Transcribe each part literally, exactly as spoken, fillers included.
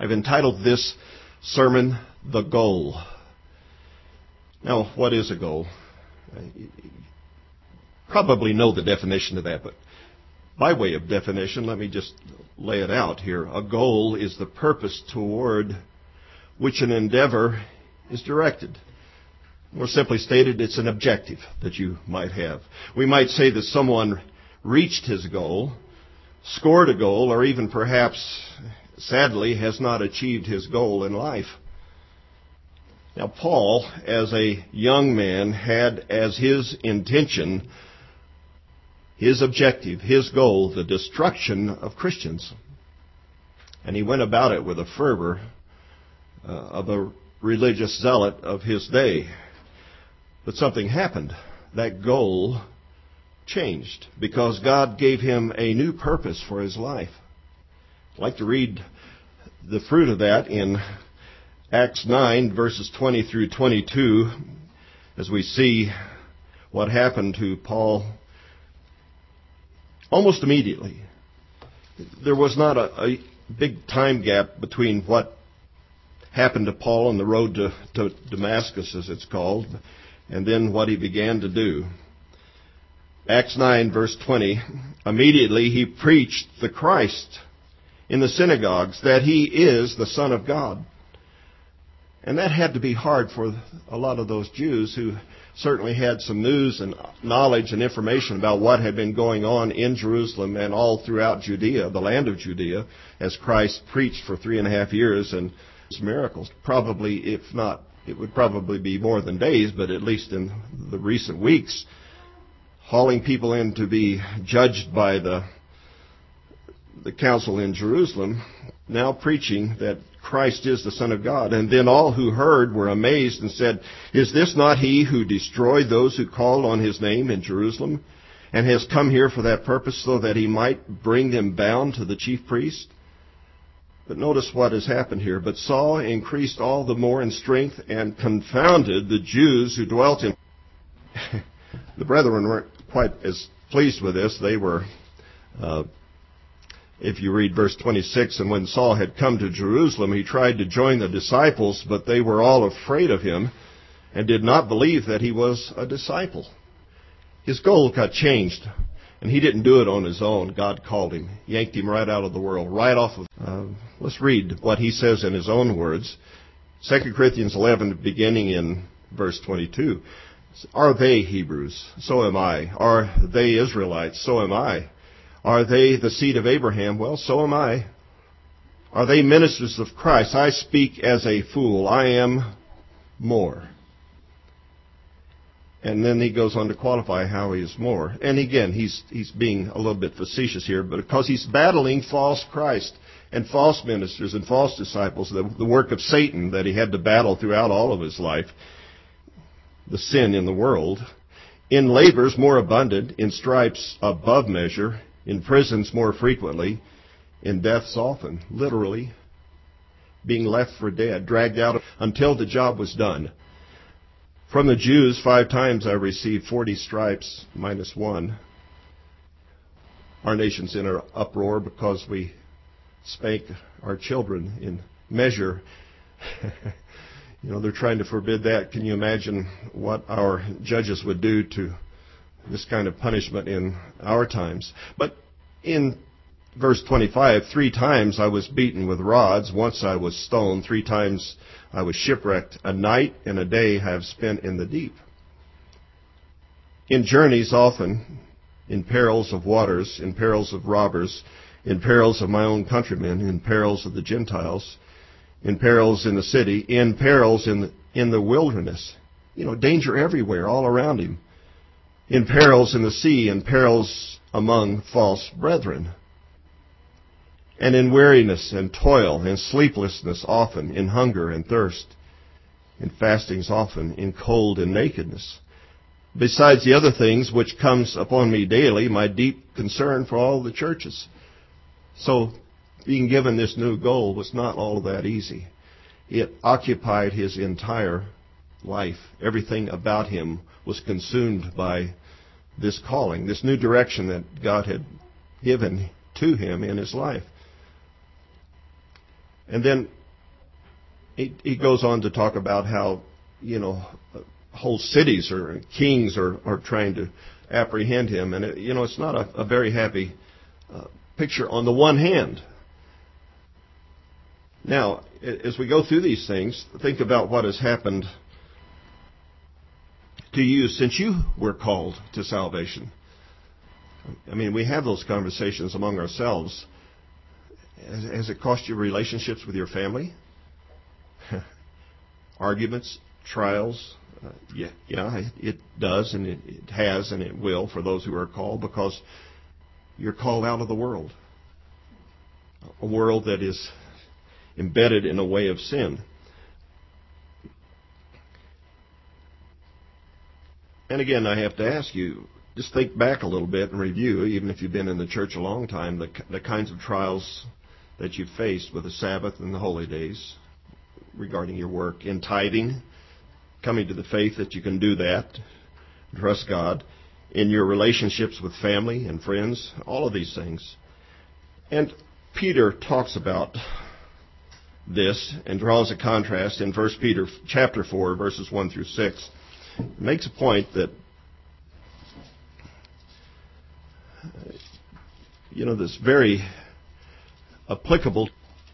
I've entitled this sermon, The Goal. Now, what is a goal? You probably know the definition of that, but by way of definition, let me just lay it out here. A goal is the purpose toward which an endeavor is directed. More simply stated, it's an objective that you might have. We might say that someone reached his goal, scored a goal, or even perhaps, sadly, has not achieved his goal in life. Now, Paul, as a young man, had as his intention, his objective, his goal, the destruction of Christians. And he went about it with a fervor uh, of a religious zealot of his day. But something happened. That goal changed because God gave him a new purpose for his life. I'd like to read the fruit of that in Acts nine, verses twenty through twenty-two, as we see what happened to Paul almost immediately. There was not a, a big time gap between what happened to Paul on the road to, to Damascus, as it's called, and then what he began to do. Acts nine, verse twenty, immediately he preached the Christ in the synagogues, that he is the Son of God. And that had to be hard for a lot of those Jews who certainly had some news and knowledge and information about what had been going on in Jerusalem and all throughout Judea, the land of Judea, as Christ preached for three and a half years and miracles. Probably, if not, it would probably be more than days, but at least in the recent weeks, hauling people in to be judged by the the council in Jerusalem, now preaching that Christ is the Son of God. And then all who heard were amazed and said, "Is this not he who destroyed those who called on his name in Jerusalem, and has come here for that purpose, so that he might bring them bound to the chief priest?" But notice what has happened here. But Saul increased all the more in strength and confounded the Jews who dwelt in. The brethren weren't quite as pleased with this. They were, uh, if you read verse twenty-six, and when Saul had come to Jerusalem, he tried to join the disciples, but they were all afraid of him and did not believe that he was a disciple. His goal got changed. And he didn't do it on his own. God called him, yanked him right out of the world, right off of... Uh, let's read what he says in his own words. Second Corinthians eleven, beginning in verse twenty-two. Are they Hebrews? So am I. Are they Israelites? So am I. Are they the seed of Abraham? Well, so am I. Are they ministers of Christ? I speak as a fool. I am more. And then he goes on to qualify how he is more. And again, he's he's being a little bit facetious here, but because he's battling false Christ and false ministers and false disciples, the, the work of Satan that he had to battle throughout all of his life, the sin in the world, in labors more abundant, in stripes above measure, in prisons more frequently, in deaths often, literally, being left for dead, dragged out until the job was done. From the Jews, five times I received forty stripes minus one. Our nation's in an uproar because we spank our children in measure. You know, they're trying to forbid that. Can you imagine what our judges would do to this kind of punishment in our times? But in verse twenty-five, three times I was beaten with rods. Once I was stoned. Three times I was shipwrecked. A night and a day I have spent in the deep. In journeys often, in perils of waters, in perils of robbers, in perils of my own countrymen, in perils of the Gentiles, in perils in the city, in perils in the, in the wilderness. You know, danger everywhere, all around him. In perils in the sea, in perils among false brethren. And in weariness and toil and sleeplessness often, in hunger and thirst, in fastings often, in cold and nakedness. Besides the other things which comes upon me daily, my deep concern for all the churches. So being given this new goal was not all that easy. It occupied his entire life. Everything about him was consumed by this calling, this new direction that God had given to him in his life. And then he, he goes on to talk about how, you know, whole cities or kings are, are trying to apprehend him. And, it, you know, it's not a, a very happy uh, picture on the one hand. Now, as we go through these things, think about what has happened to you since you were called to salvation. I mean, we have those conversations among ourselves. Has, has it cost you relationships with your family? Arguments, trials? Uh, yeah, yeah, it, it does, and it, it has, and it will for those who are called, because you're called out of the world. A world that is embedded in a way of sin. And again, I have to ask you, just think back a little bit and review, even if you've been in the church a long time, the, the kinds of trials that you've faced with the Sabbath and the holy days regarding your work, in tithing, coming to the faith that you can do that, trust God, in your relationships with family and friends, all of these things. And Peter talks about this and draws a contrast in First Peter chapter four, verses one through six. It makes a point that, you know, this very applicable.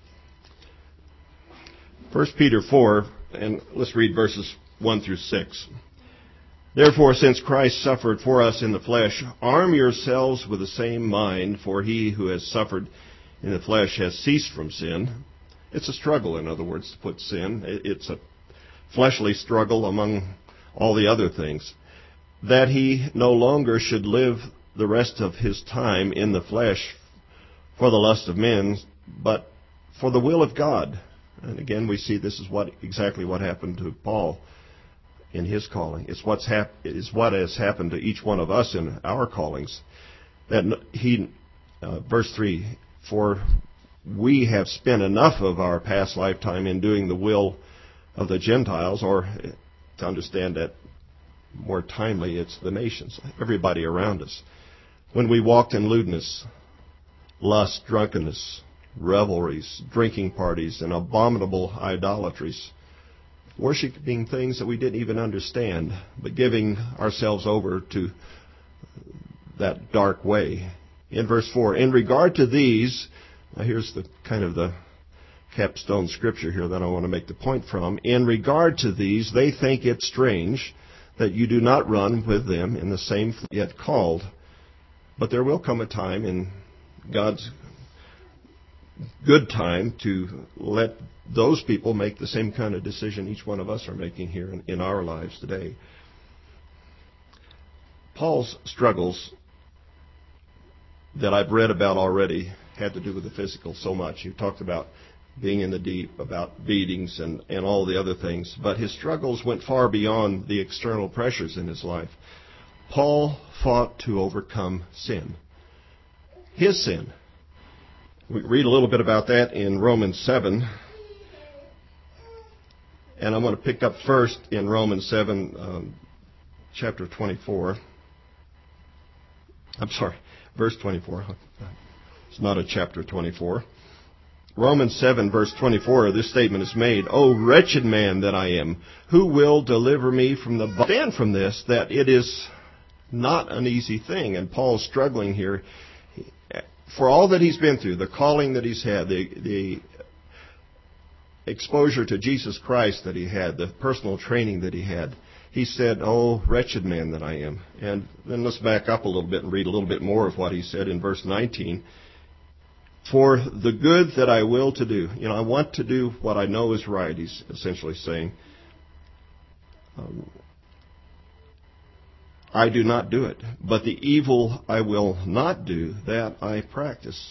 First Peter four, and let's read verses one through six. Therefore, since Christ suffered for us in the flesh, arm yourselves with the same mind, for he who has suffered in the flesh has ceased from sin. It's a struggle, in other words, to put sin. It's a fleshly struggle among all the other things. That he no longer should live the rest of his time in the flesh for the lust of men, but for the will of God. And again, we see this is what exactly what happened to Paul in his calling. It's what's hap- it's what has happened to each one of us in our callings. That he, uh, verse three, for we have spent enough of our past lifetime in doing the will of the Gentiles, or to understand that more timely, it's the nations, everybody around us. When we walked in lewdness, lust, drunkenness, revelries, drinking parties, and abominable idolatries, worshiping things that we didn't even understand, but giving ourselves over to that dark way. In verse four, in regard to these, now here's the kind of the capstone scripture here that I want to make the point from. In regard to these, they think it strange that you do not run with them in the same yet called. But there will come a time in God's good time to let those people make the same kind of decision each one of us are making here in, in our lives today. Paul's struggles that I've read about already had to do with the physical so much. He talked about being in the deep, about beatings and, and all the other things. But his struggles went far beyond the external pressures in his life. Paul fought to overcome sin. His sin. We read a little bit about that in Romans seven. And I'm going to pick up first in Romans seven, um, chapter twenty-four. I'm sorry, verse twenty-four. It's not a chapter twenty-four. Romans seven, verse twenty-four, this statement is made, O wretched man that I am, who will deliver me from the body? Stand from this, that it is not an easy thing. And Paul's struggling here. For all that he's been through, the calling that he's had, the, the exposure to Jesus Christ that he had, the personal training that he had, he said, oh, wretched man that I am. And then let's back up a little bit and read a little bit more of what he said in verse nineteen. For the good that I will to do, you know, I want to do what I know is right, he's essentially saying. Um, I do not do it, but the evil I will not do, that I practice.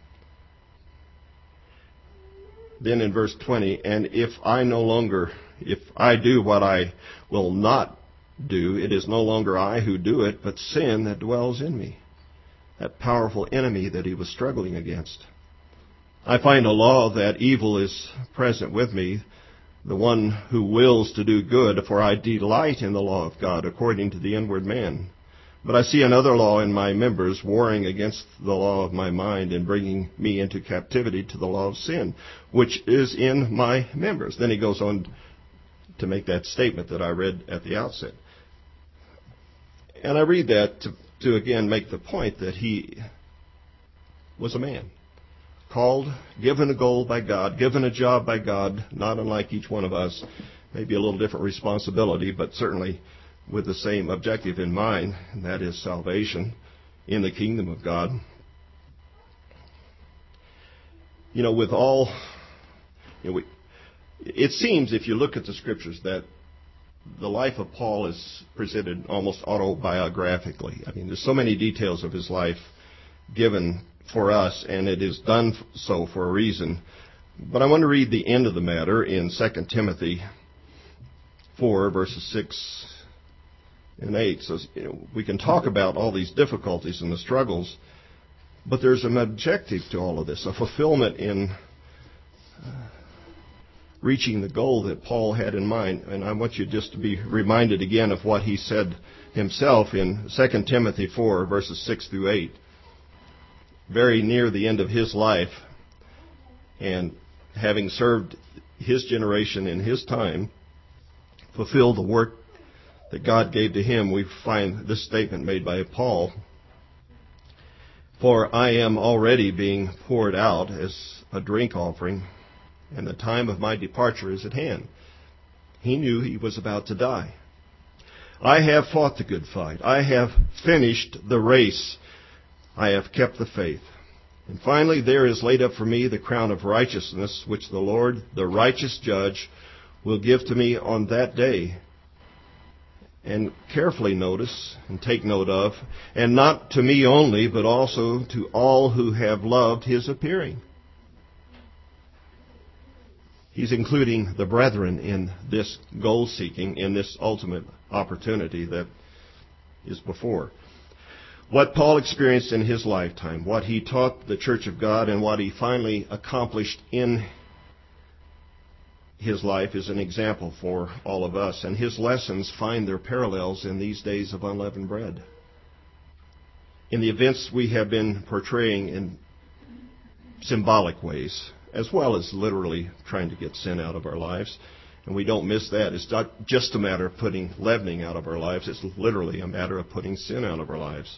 Then in verse twenty, and if I no longer, if I do what I will not do, it is no longer I who do it, but sin that dwells in me. That powerful enemy that he was struggling against. I find a law that evil is present with me, the one who wills to do good, for I delight in the law of God according to the inward man. But I see another law in my members, warring against the law of my mind and bringing me into captivity to the law of sin, which is in my members. Then he goes on to make that statement that I read at the outset. And I read that to, to again make the point that he was a man, called, given a goal by God, given a job by God, not unlike each one of us, maybe a little different responsibility, but certainly with the same objective in mind, and that is salvation in the kingdom of God. You know, with all, you know, we, it seems if you look at the scriptures that the life of Paul is presented almost autobiographically. I mean, there's so many details of his life given for us, and it is done so for a reason. But I want to read the end of the matter in Second Timothy four, verses six and eight. So, you know, we can talk about all these difficulties and the struggles, but there's an objective to all of this, a fulfillment in uh, reaching the goal that Paul had in mind. And I want you just to be reminded again of what he said himself in Second Timothy four, verses six through eight, very near the end of his life, and having served his generation in his time, fulfilled the work that God gave to him. We find this statement made by Paul: "For I am already being poured out as a drink offering, and the time of my departure is at hand." He knew he was about to die. "I have fought the good fight. I have finished the race. I have kept the faith. And finally there is laid up for me the crown of righteousness, which the Lord, the righteous judge, will give to me on that day." And carefully notice and take note of, "and not to me only, but also to all who have loved his appearing." He's including the brethren in this goal-seeking, in this ultimate opportunity that is before. What Paul experienced in his lifetime, what he taught the Church of God, and what he finally accomplished in his life is an example for all of us. And his lessons find their parallels in these days of unleavened bread. In the events we have been portraying in symbolic ways, as well as literally trying to get sin out of our lives. And we don't miss that. It's not just a matter of putting leavening out of our lives. It's literally a matter of putting sin out of our lives.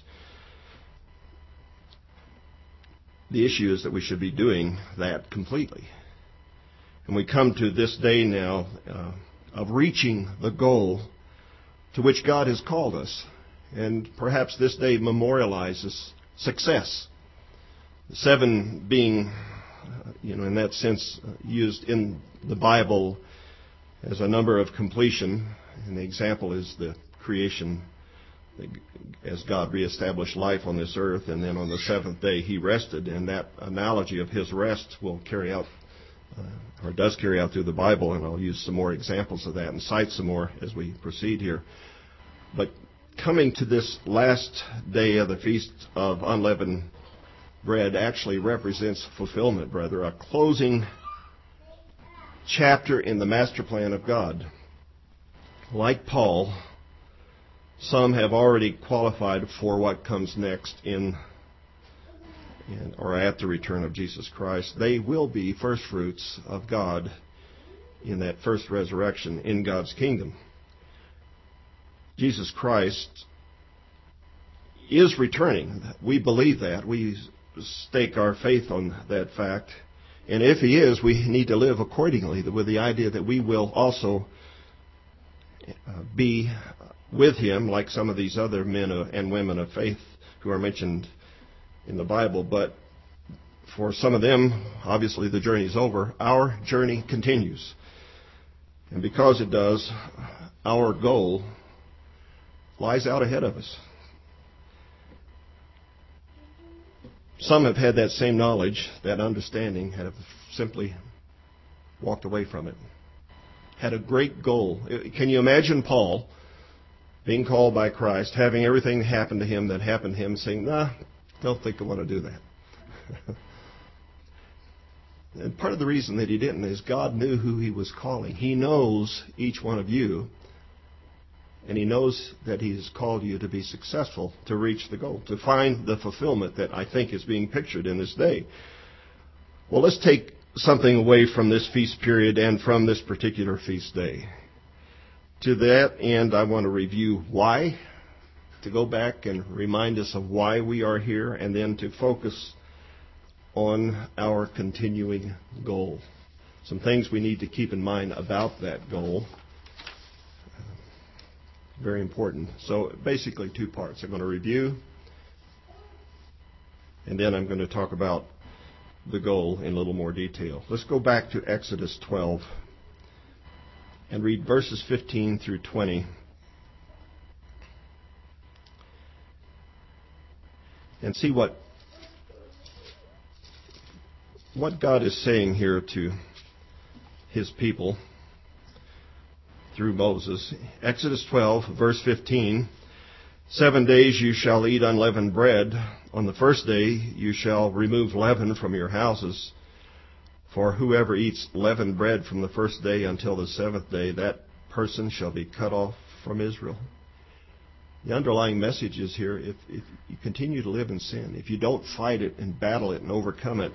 The issue is that we should be doing that completely. And we come to this day now uh, of reaching the goal to which God has called us. And perhaps this day memorializes success. Seven being, uh, you know, in that sense, uh, used in the Bible as a number of completion. And the example is the creation as God reestablished life on this earth. And then on the seventh day he rested. And that analogy of his rest will carry out Uh, or does carry out through the Bible, and I'll use some more examples of that and cite some more as we proceed here. But coming to this last day of the Feast of Unleavened Bread actually represents fulfillment, brother, a closing chapter in the master plan of God. Like Paul, some have already qualified for what comes next in And, or at the return of Jesus Christ. They will be first fruits of God in that first resurrection in God's kingdom. Jesus Christ is returning. We believe that. We stake our faith on that fact. And if he is, we need to live accordingly, with the idea that we will also be with him, like some of these other men and women of faith who are mentioned in the Bible. But for some of them, obviously the journey is over. Our journey continues. And because it does, our goal lies out ahead of us. Some have had that same knowledge, that understanding, have simply walked away from it. Had a great goal. Can you imagine Paul being called by Christ, having everything happen to him that happened to him, saying, nah, don't think I want to do that. And part of the reason that he didn't is God knew who he was calling. He knows each one of you. And He knows that He has called you to be successful, to reach the goal, to find the fulfillment that I think is being pictured in this day. Well, let's take something away from this feast period and from this particular feast day. To that end, I want to review why, to go back and remind us of why we are here, and then to focus on our continuing goal. Some things we need to keep in mind about that goal. Very important. So basically two parts. I'm going to review, and then I'm going to talk about the goal in a little more detail. Let's go back to Exodus twelve and read verses fifteen through twenty. And see what what God is saying here to His people through Moses. Exodus twelve, verse fifteen. Seven days you shall eat unleavened bread. On the first day you shall remove leaven from your houses. For whoever eats leavened bread from the first day until the seventh day, that person shall be cut off from Israel. The underlying message is here, if, if you continue to live in sin, if you don't fight it and battle it and overcome it,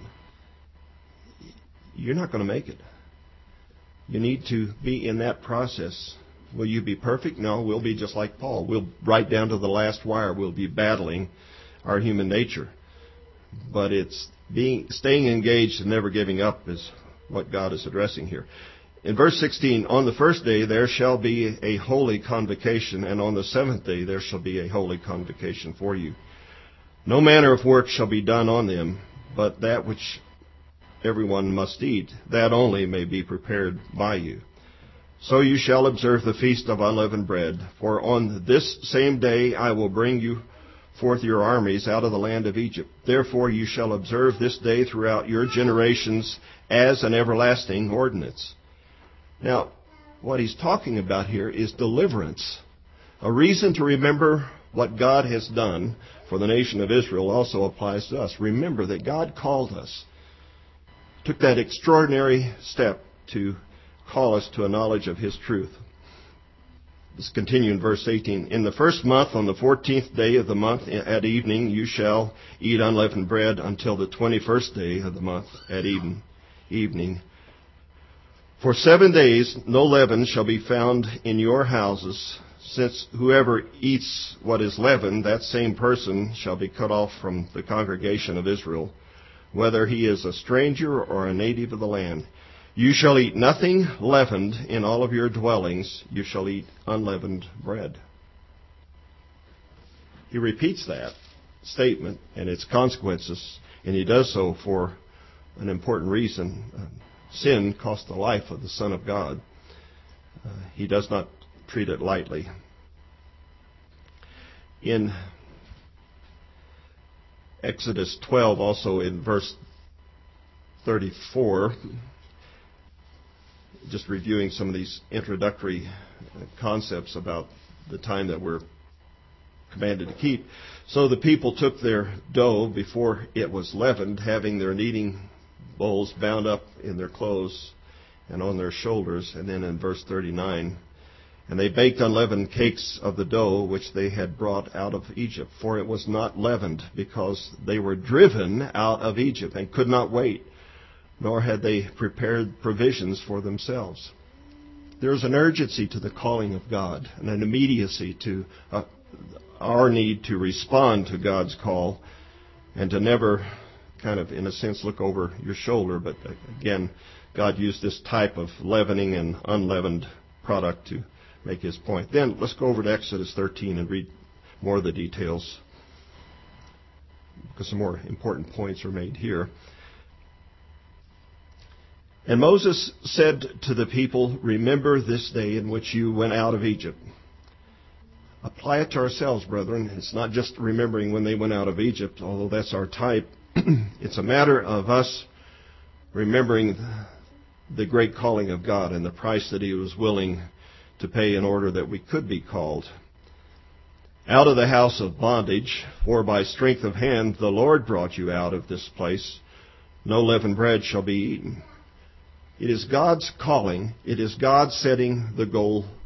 you're not going to make it. You need to be in that process. Will you be perfect? No, we'll be just like Paul. We'll, right down to the last wire, we'll be battling our human nature. But it's being staying engaged and never giving up is what God is addressing here. In verse sixteen, on the first day there shall be a holy convocation, and on the seventh day there shall be a holy convocation for you. No manner of work shall be done on them, but that which everyone must eat, that only may be prepared by you. So you shall observe the feast of unleavened bread, for on this same day I will bring you forth your armies out of the land of Egypt. Therefore you shall observe this day throughout your generations as an everlasting ordinance. Now, what he's talking about here is deliverance. A reason to remember what God has done for the nation of Israel also applies to us. Remember that God called us, took that extraordinary step to call us to a knowledge of His truth. Let's continue in verse eighteen. In the first month, on the fourteenth day of the month at evening, you shall eat unleavened bread until the twenty-first day of the month at even, evening. For seven days no leaven shall be found in your houses, since whoever eats what is leavened, that same person shall be cut off from the congregation of Israel, whether he is a stranger or a native of the land. You shall eat nothing leavened in all of your dwellings. You shall eat unleavened bread. He repeats that statement and its consequences, and he does so for an important reason. Uh, sin cost the life of the Son of God. Uh, he does not treat it lightly. In Exodus twelve, also in verse thirty-four, just reviewing some of these introductory concepts about the time that we're commanded to keep. So the people took their dough before it was leavened, having their kneading bowls bound up in their clothes and on their shoulders. And then in verse thirty-nine, and they baked unleavened cakes of the dough which they had brought out of Egypt, for it was not leavened, because they were driven out of Egypt and could not wait, nor had they prepared provisions for themselves. There's an urgency to the calling of God, and an immediacy to uh, our need to respond to God's call, and to never kind of, in a sense, look over your shoulder. But again, God used this type of leavening and unleavened product to make His point. Then let's go over to Exodus thirteen and read more of the details, because some more important points are made here. And Moses said to the people, remember this day in which you went out of Egypt. Apply it to ourselves, brethren. It's not just remembering when they went out of Egypt, although that's our type. It's a matter of us remembering the great calling of God and the price that He was willing to pay in order that we could be called. Out of the house of bondage, for by strength of hand the Lord brought you out of this place. No leavened bread shall be eaten. It is God's calling. It is God setting the goal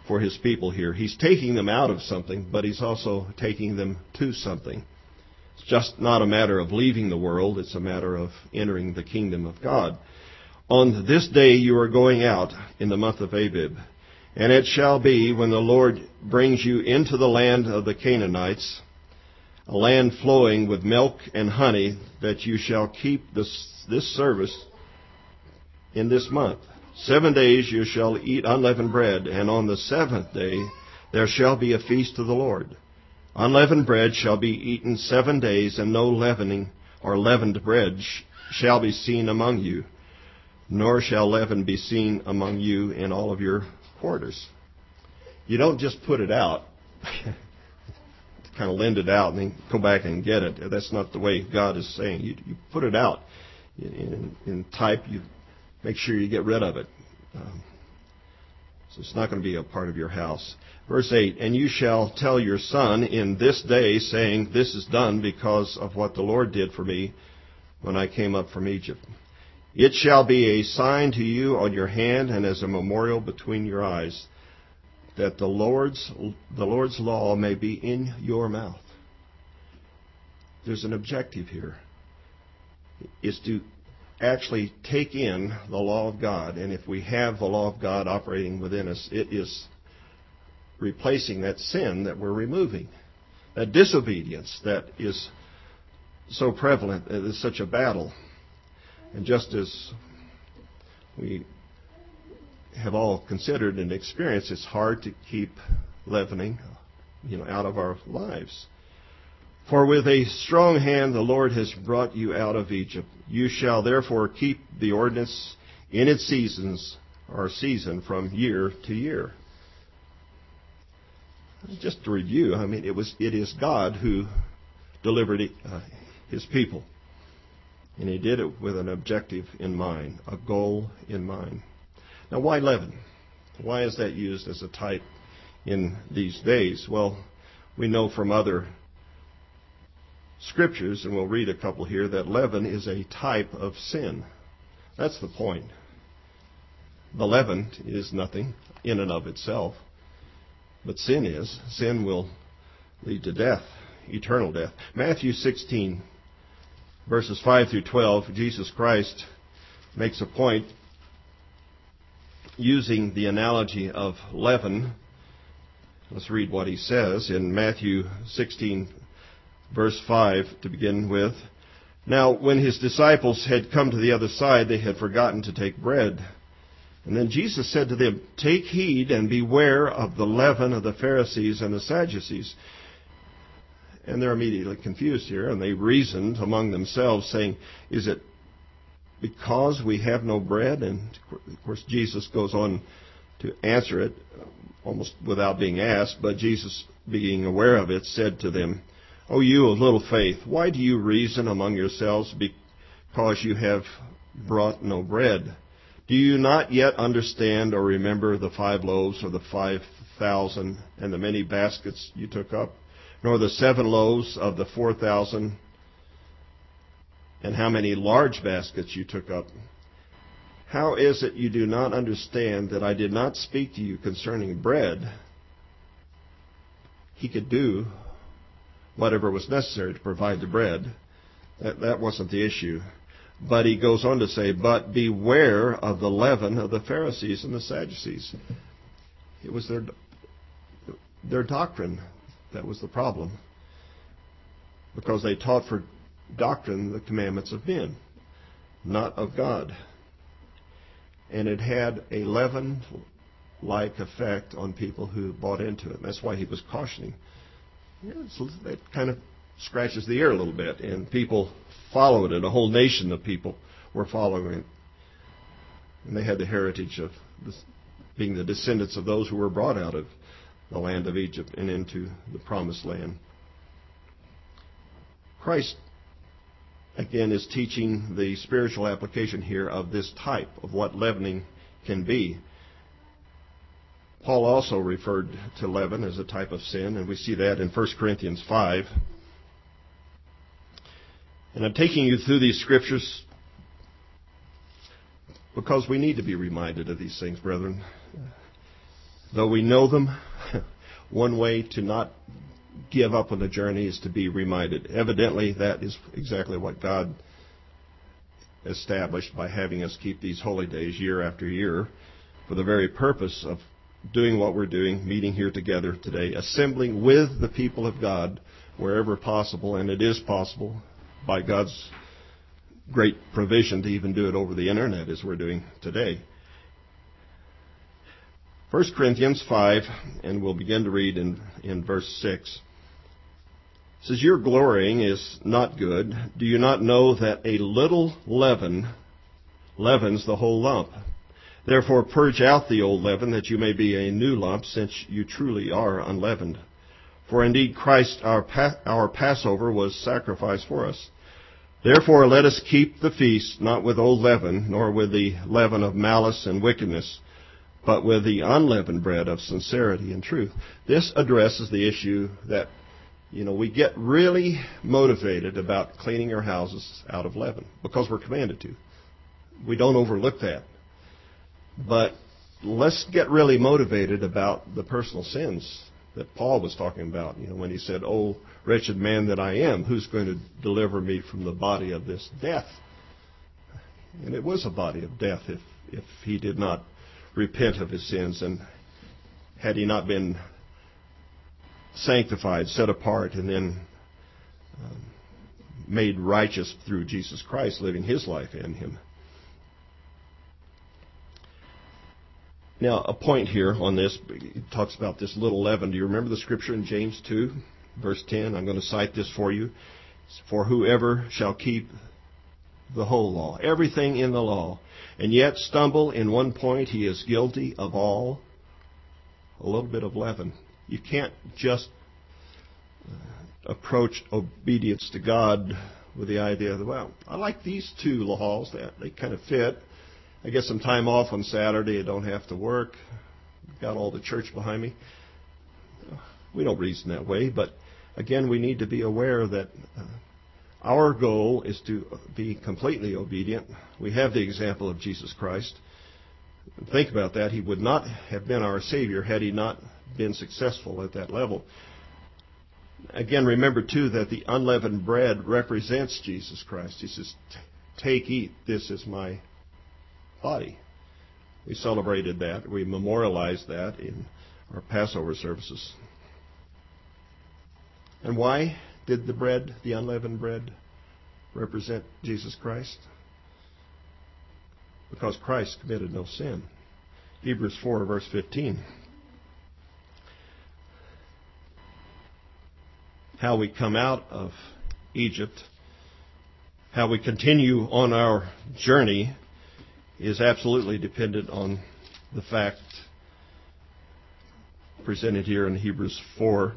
for his people here. He's taking them out of something, but he's also taking them to something. It's just not a matter of leaving the world. It's a matter of entering the kingdom of God. On this day you are going out in the month of Abib. And it shall be, when the Lord brings you into the land of the Canaanites, a land flowing with milk and honey, that you shall keep this, this service in this month. Seven days you shall eat unleavened bread, and on the seventh day there shall be a feast to the Lord. Unleavened bread shall be eaten seven days, and no leavening or leavened bread sh- shall be seen among you, nor shall leaven be seen among you in all of your quarters. You don't just put it out, kind of lend it out, and then go back and get it. That's not the way God is saying. You, you put it out in, in, in type. You make sure you get rid of it. Um, so it's not going to be a part of your house. Verse eight, and you shall tell your son in this day, saying, this is done because of what the Lord did for me when I came up from Egypt. It shall be a sign to you on your hand and as a memorial between your eyes, that the Lord's the Lord's law may be in your mouth. There's an objective here. It's to actually take in the law of God. And if we have the law of God operating within us, it is replacing that sin that we're removing. That disobedience that is so prevalent, it is such a battle. And just as we have all considered and experienced, it's hard to keep leavening, you know, out of our lives. For with a strong hand the Lord has brought you out of Egypt. You shall therefore keep the ordinance in its seasons, or season, from year to year. Just to review, I mean, it was it is God who delivered uh, His people. And He did it with an objective in mind, a goal in mind. Now, why leaven? Why is that used as a type in these days? Well, we know from other scriptures, and we'll read a couple here, that leaven is a type of sin. That's the point. The leaven is nothing in and of itself, but sin is. Sin will lead to death, eternal death. Matthew sixteen, verses five through twelve, Jesus Christ makes a point using the analogy of leaven. Let's read what He says in Matthew sixteen, verse five to begin with. Now, when His disciples had come to the other side, they had forgotten to take bread. And then Jesus said to them, take heed and beware of the leaven of the Pharisees and the Sadducees. And they're immediately confused here, and they reasoned among themselves, saying, is it because we have no bread? And of course Jesus goes on to answer it almost without being asked, but Jesus, being aware of it, said to them, O you of little faith, why do you reason among yourselves because you have brought no bread? Do you not yet understand or remember the five loaves or the five thousand and the many baskets you took up, nor the seven loaves of the four thousand and how many large baskets you took up? How is it you do not understand that I did not speak to you concerning bread? He could do whatever was necessary to provide the bread. That, that wasn't the issue. But he goes on to say, but beware of the leaven of the Pharisees and the Sadducees. It was their, their doctrine that was the problem, because they taught for doctrine the commandments of men, not of God. And it had a leaven-like effect on people who bought into it. And that's why he was cautioning. Yeah, so that kind of scratches the ear a little bit, and people followed it. A whole nation of people were following it. And they had the heritage of this, being the descendants of those who were brought out of the land of Egypt and into the promised land. Christ, again, is teaching the spiritual application here of this type of what leavening can be. Paul also referred to leaven as a type of sin, and we see that in First Corinthians five. And I'm taking you through these scriptures because we need to be reminded of these things, brethren. Though we know them, one way to not give up on the journey is to be reminded. Evidently, that is exactly what God established by having us keep these holy days year after year for the very purpose of doing what we're doing, meeting here together today, assembling with the people of God wherever possible, and it is possible by God's great provision to even do it over the internet as we're doing today. First Corinthians five, and we'll begin to read in, in verse six. It says, your glorying is not good. Do you not know that a little leaven leavens the whole lump? Therefore purge out the old leaven, that you may be a new lump, since you truly are unleavened. For indeed Christ our, pa- our Passover was sacrificed for us. Therefore let us keep the feast, not with old leaven, nor with the leaven of malice and wickedness, but with the unleavened bread of sincerity and truth. This addresses the issue that, you know, we get really motivated about cleaning our houses out of leaven, because we're commanded to. We don't overlook that. But let's get really motivated about the personal sins that Paul was talking about, you know, when he said, oh, wretched man that I am, who's going to deliver me from the body of this death? And it was a body of death if, if he did not repent of his sins, and had he not been sanctified, set apart, and then um, made righteous through Jesus Christ, living his life in him. Now, a point here on this, it talks about this little leaven. Do you remember the scripture in James two, verse ten? I'm going to cite this for you. For whoever shall keep the whole law, everything in the law, and yet stumble in one point, he is guilty of all. A little bit of leaven. You can't just approach obedience to God with the idea that, well, I like these two laws. They, they kind of fit. I get some time off on Saturday. I don't have to work. Got all the church behind me. We don't reason that way. But again, we need to be aware that uh, our goal is to be completely obedient. We have the example of Jesus Christ. Think about that. He would not have been our Savior had he not been successful at that level. Again, remember, too, that the unleavened bread represents Jesus Christ. He says, take, eat, this is my body. We celebrated that. We memorialized that in our Passover services. And why did the bread, the unleavened bread, represent Jesus Christ? Because Christ committed no sin. Hebrews four, verse fifteen. How we come out of Egypt, how we continue on our journey, is absolutely dependent on the fact presented here in Hebrews four,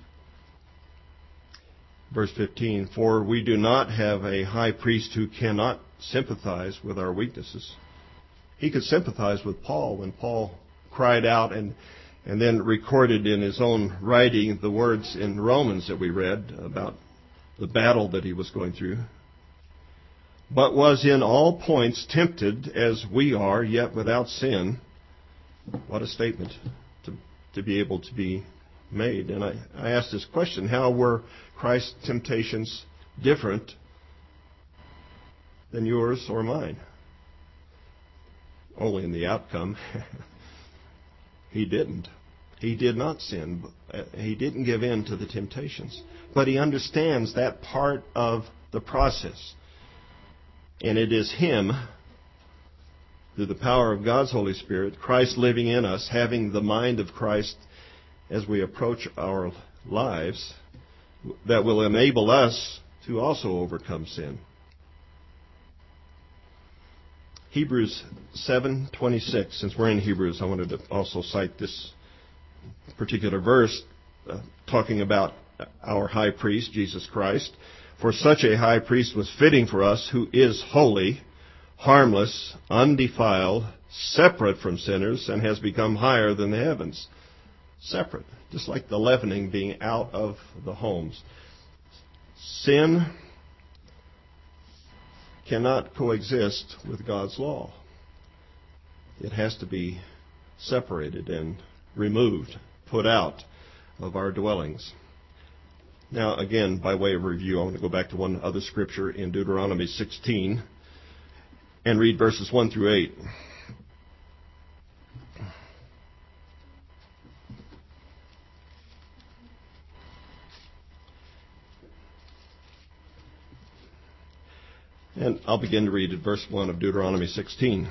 verse fifteen. For we do not have a high priest who cannot sympathize with our weaknesses. He could sympathize with Paul when Paul cried out and and then recorded in his own writing the words in Romans that we read about the battle that he was going through. But was in all points tempted as we are, yet without sin. What a statement to, to be able to be made. And I, I asked this question, how were Christ's temptations different than yours or mine? Only in the outcome. He didn't. He did not sin. He didn't give in to the temptations. But he understands that part of the process. And it is him, through the power of God's Holy Spirit, Christ living in us, having the mind of Christ as we approach our lives, that will enable us to also overcome sin. Hebrews seven twenty-six. Since we're in Hebrews, I wanted to also cite this particular verse uh, talking about our high priest, Jesus Christ. For such a high priest was fitting for us, who is holy, harmless, undefiled, separate from sinners, and has become higher than the heavens. Separate, just like the leavening being out of the homes. Sin cannot coexist with God's law. It has to be separated, and removed, put out of our dwellings. Now, again, by way of review, I want to go back to one other scripture in Deuteronomy sixteen and read verses one through eight. And I'll begin to read at verse one of Deuteronomy sixteen.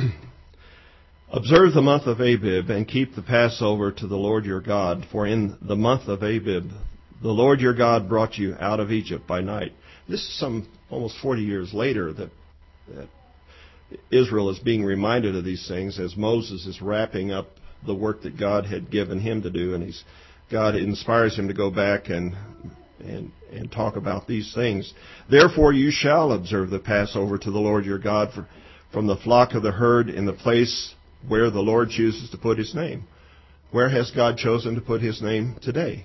Observe the month of Abib and keep the Passover to the Lord your God, for in the month of Abib the Lord your God brought you out of Egypt by night. This is some almost forty years later that, that Israel is being reminded of these things as Moses is wrapping up the work that God had given him to do, and he's, God inspires him to go back and and and talk about these things. Therefore you shall observe the Passover to the Lord your God for, from the flock of the herd in the place where the Lord chooses to put his name. Where has God chosen to put his name today?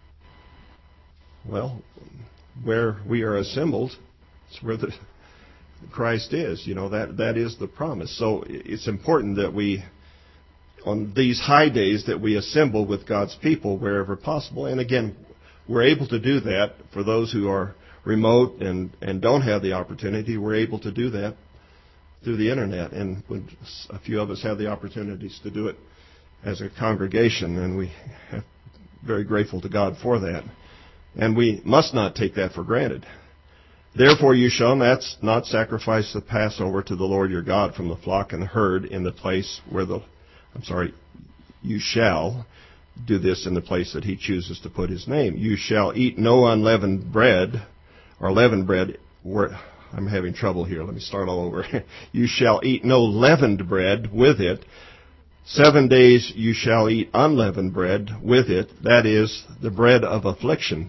Well, where we are assembled, it's where the Christ is. You know, that that is the promise. So it's important that we, on these high days, that we assemble with God's people wherever possible. And again, we're able to do that for those who are remote and, and don't have the opportunity. We're able to do that through the internet, and a few of us have the opportunities to do it as a congregation, and we are very grateful to God for that. And we must not take that for granted. Therefore you shall not sacrifice the Passover to the Lord your God from the flock and the herd in the place where the, I'm sorry, you shall do this in the place that he chooses to put his name. You shall eat no unleavened bread, or leavened bread, where, I'm having trouble here, let me start all over. You shall eat no leavened bread with it. Seven days you shall eat unleavened bread with it, that is, the bread of affliction.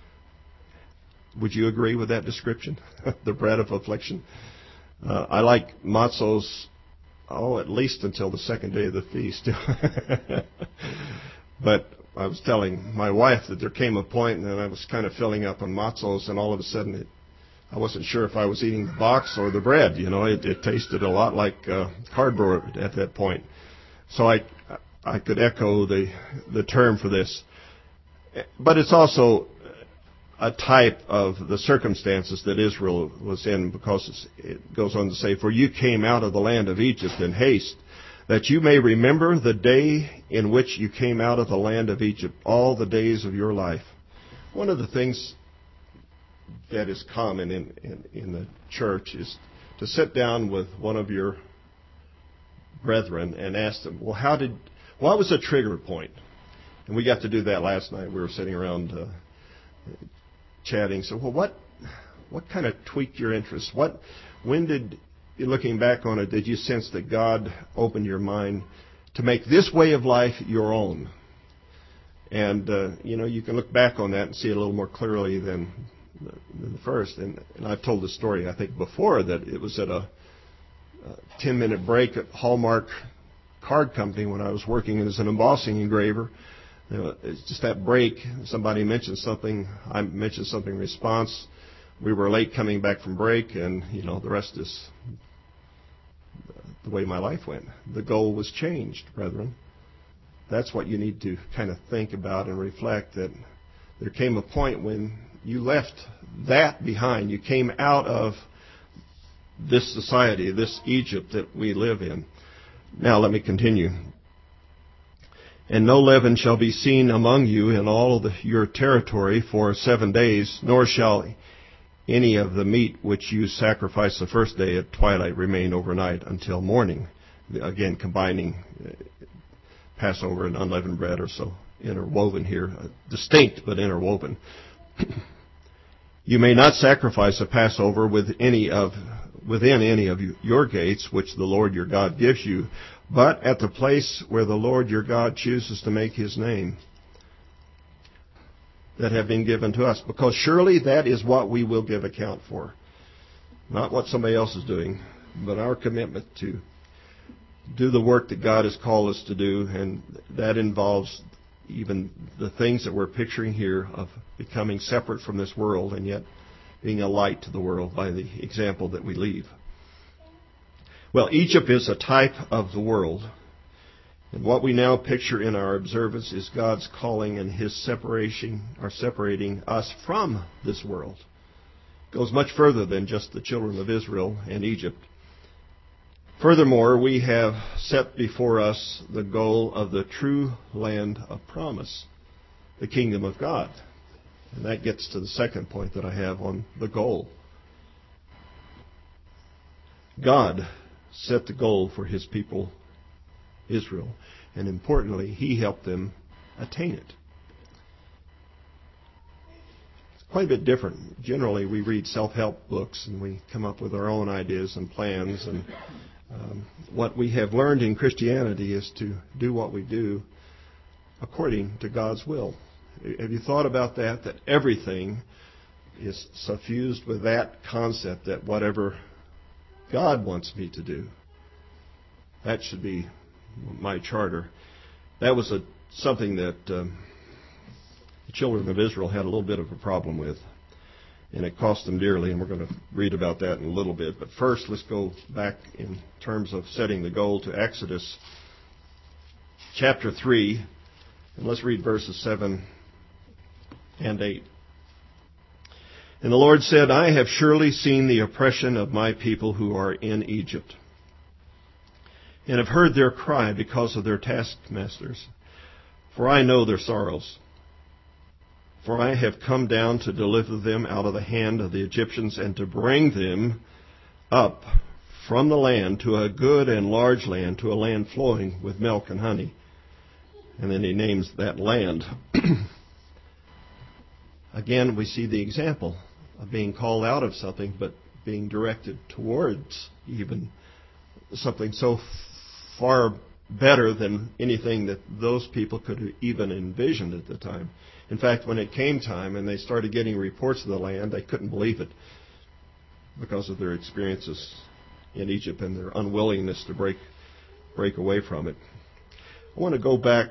Would you agree with that description? The bread of affliction? Uh, I like matzos, oh, at least until the second day of the feast. But I was telling my wife that there came a point and I was kind of filling up on matzos, and all of a sudden it, I wasn't sure if I was eating the box or the bread. You know, it, it tasted a lot like uh, cardboard at that point. So I I could echo the the term for this. But it's also a type of the circumstances that Israel was in, because it goes on to say, for you came out of the land of Egypt in haste, that you may remember the day in which you came out of the land of Egypt, all the days of your life. One of the things that is common in, in, in the church is to sit down with one of your brethren and ask them, well, how did, what was the trigger point? And we got to do that last night. We were sitting around uh, chatting. So, well, what what kind of tweaked your interest? What, when did, looking back on it, did you sense that God opened your mind to make this way of life your own? And, uh, you know, you can look back on that and see it a little more clearly than, than the first. And, and I've told the story, I think, before, that it was at a ten-minute break at Hallmark Card Company when I was working as an embossing engraver. You know, it's just that break. Somebody mentioned something. I mentioned something in response. We were late coming back from break, and, you know, the rest is the way my life went. The goal was changed, brethren. That's what you need to kind of think about and reflect, that there came a point when you left that behind. You came out of this society, this Egypt that we live in. Now let me continue. And no leaven shall be seen among you in all of the, your territory for seven days, nor shall any of the meat which you sacrifice the first day at twilight remain overnight until morning. Again, combining Passover and unleavened bread are so interwoven here, distinct but interwoven. You may not sacrifice a Passover with any of, within any of your gates, which the Lord your God gives you, but at the place where the Lord your God chooses to make his name, that have been given to us. Because surely that is what we will give account for. Not what somebody else is doing, but our commitment to do the work that God has called us to do, and that involves even the things that we're picturing here of becoming separate from this world and yet being a light to the world by the example that we leave. Well, Egypt is a type of the world, And what we now picture in our observance is God's calling and His separation, or separating us from this world. It goes much further than just the children of Israel and Egypt. Furthermore, we have set before us the goal of the true land of promise, the kingdom of God. And that gets to the second point that I have on the goal. God set the goal for His people, Israel, and importantly, He helped them attain it. It's quite a bit different. Generally, we read self-help books and we come up with our own ideas and plans, and um, what we have learned in Christianity is to do what we do according to God's will. Have you thought about that? That everything is suffused with that concept that whatever God wants me to do, that should be my charter. That was a, something that um, the children of Israel had a little bit of a problem with, and it cost them dearly, and we're going to read about that in a little bit. But first, let's go back in terms of setting the goal to Exodus chapter three, and let's read verses seven and eight. And the Lord said, I have surely seen the oppression of my people who are in Egypt, and have heard their cry because of their taskmasters. For I know their sorrows. For I have come down to deliver them out of the hand of the Egyptians, and to bring them up from the land to a good and large land, to a land flowing with milk and honey. And then he names that land. Again, we see the example of being called out of something, but being directed towards even something so far better than anything that those people could have even envisioned at the time. In fact, when it came time and they started getting reports of the land, they couldn't believe it because of their experiences in Egypt and their unwillingness to break break away from it. I want to go back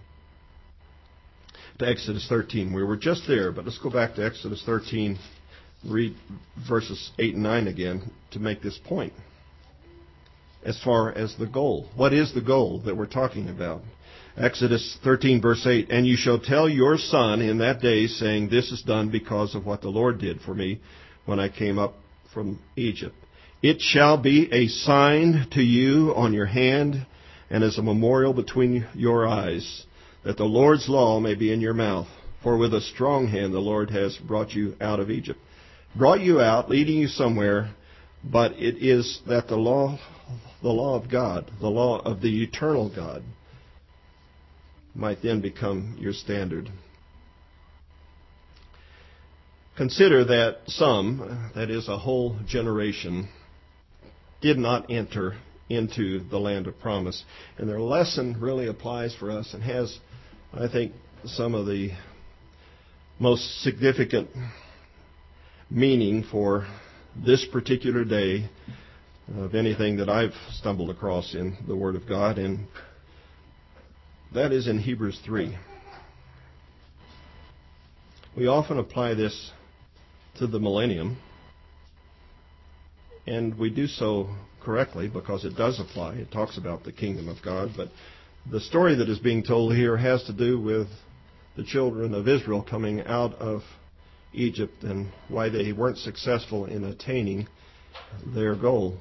to Exodus thirteen. We were just there, but let's go back to Exodus thirteen, read verses eight and nine again to make this point. As far as the goal. What is the goal that we're talking about? Exodus thirteen, verse eight, And you shall tell your son in that day, saying, This is done because of what the Lord did for me when I came up from Egypt. It shall be a sign to you on your hand, and as a memorial between your eyes, that the Lord's law may be in your mouth. For with a strong hand the Lord has brought you out of Egypt. Brought you out, leading you somewhere, but it is that the law, the law of God, the law of the eternal God, might then become your standard. Consider that some, that is a whole generation, did not enter into the land of promise. And their lesson really applies for us and has, I think, some of the most significant meaning for this particular day of anything that I've stumbled across in the Word of God, and that is in Hebrews three. We often apply this to the millennium, and we do so correctly because it does apply. It talks about the kingdom of God, but the story that is being told here has to do with the children of Israel coming out of Egypt and why they weren't successful in attaining their goal.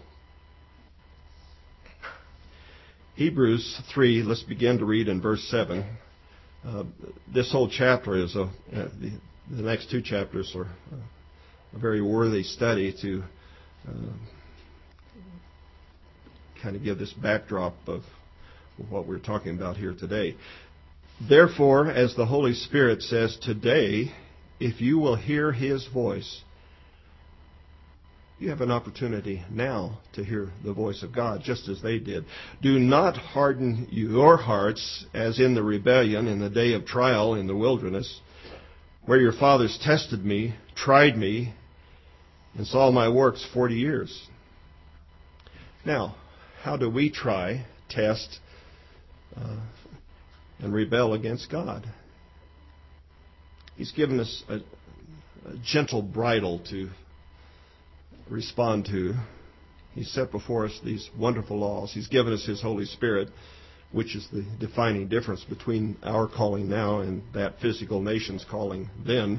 Hebrews three, let's begin to read in verse seven. Uh, this whole chapter is a, uh, the, the next two chapters are uh, a very worthy study to uh, kind of give this backdrop of what we're talking about here today. Therefore, as the Holy Spirit says today, if you will hear His voice, you have an opportunity now to hear the voice of God, just as they did. Do not harden your hearts as in the rebellion in the day of trial in the wilderness, where your fathers tested me, tried me, and saw my works forty years. Now, how do we try, test, uh, and rebel against God? He's given us a, a gentle bridle to respond to. He's set before us these wonderful laws. He's given us His Holy Spirit. which is the defining difference between our calling now and that physical nation's calling then.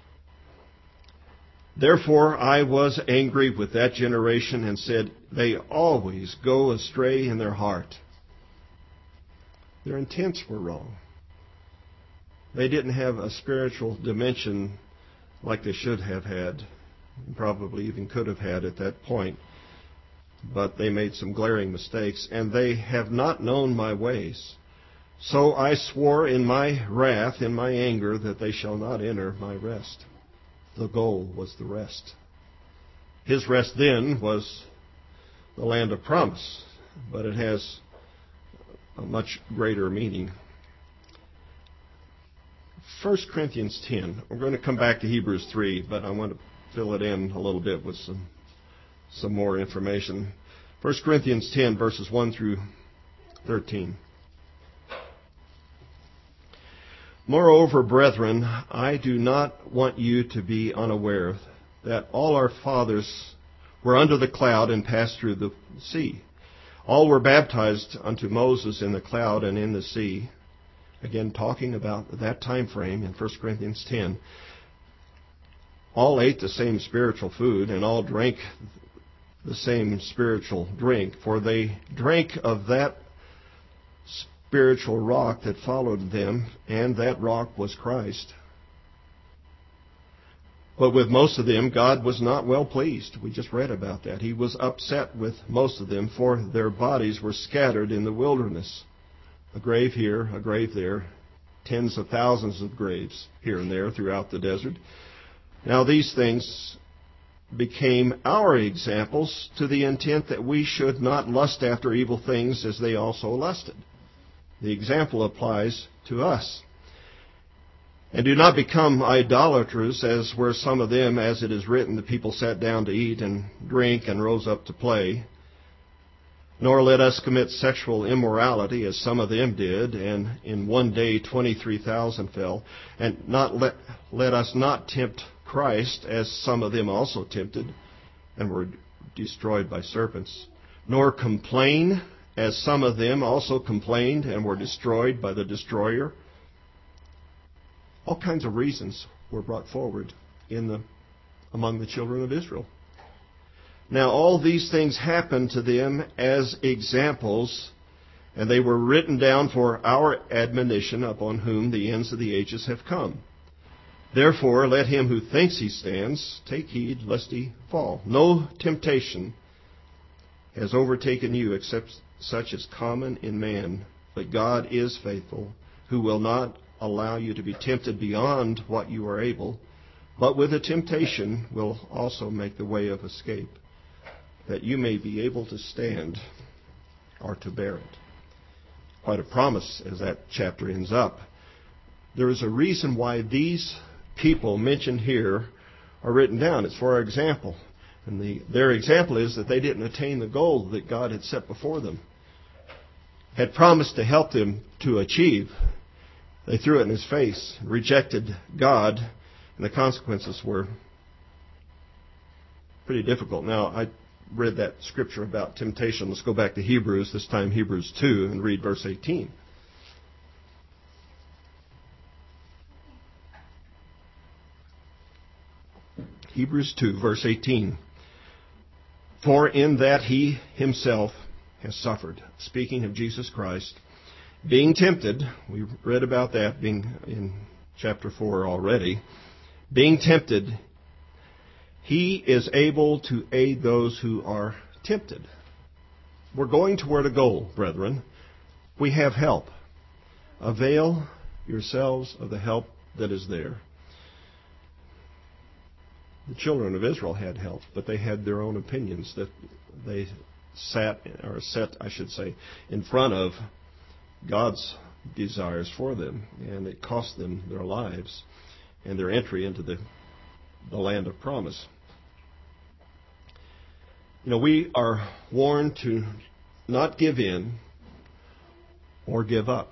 Therefore I was angry with that generation and said, they always go astray in their heart. Their intents were wrong. They didn't have a spiritual dimension like they should have had, and probably even could have had at that point. But they made some glaring mistakes, and they have not known my ways. So I swore in my wrath, in my anger, that they shall not enter my rest. The goal was the rest. His rest then was the land of promise, but it has a much greater meaning. First Corinthians ten. We're going to come back to Hebrews three, but I want to fill it in a little bit with some some more information. First Corinthians ten, verses one through thirteen. Moreover, brethren, I do not want you to be unaware that all our fathers were under the cloud and passed through the sea. All were baptized unto Moses in the cloud and in the sea. Again, talking about that time frame in First Corinthians ten. All ate the same spiritual food, and all drank the same spiritual drink, for they drank of that spiritual rock that followed them, and that rock was Christ. But with most of them, God was not well pleased. We just read about that. He was upset with most of them, for their bodies were scattered in the wilderness. A grave here, a grave there, tens of thousands of graves here and there throughout the desert. Now these things became our examples, to the intent that we should not lust after evil things as they also lusted. The example applies to us. And do not become idolaters, as were some of them, as it is written, the people sat down to eat and drink and rose up to play. Nor let us commit sexual immorality, as some of them did, and in one day twenty-three thousand fell. And not let, let us not tempt Christ, as some of them also tempted, and were destroyed by serpents. Nor complain, as some of them also complained, and were destroyed by the destroyer. All kinds of reasons were brought forward in the among the children of Israel. Now all these things happened to them as examples, and they were written down for our admonition, upon whom the ends of the ages have come. Therefore let him who thinks he stands take heed lest he fall. No temptation has overtaken you except such as common in man, but God is faithful, who will not allow you to be tempted beyond what you are able, but with the temptation will also make the way of escape, that you may be able to stand or to bear it. Quite a promise as that chapter ends up. There is a reason why these people mentioned here are written down. It's for our example. And the, their example is that they didn't attain the goal that God had set before them, had promised to help them to achieve. They threw it in his face, rejected God, and the consequences were pretty difficult. Now, I read that scripture about temptation. Let's go back to Hebrews, this time Hebrews two, and read verse eighteen. Hebrews two, verse eighteen. For in that he himself has suffered, speaking of Jesus Christ, being tempted, we read about that being in chapter four already, being tempted, he is able to aid those who are tempted. We're going toward a goal, brethren. We have help. Avail yourselves of the help that is there. The children of Israel had help, but they had their own opinions that they sat, or set, I should say, in front of God's desires for them, and it cost them their lives and their entry into the, the land of promise. You know, we are warned to not give in or give up.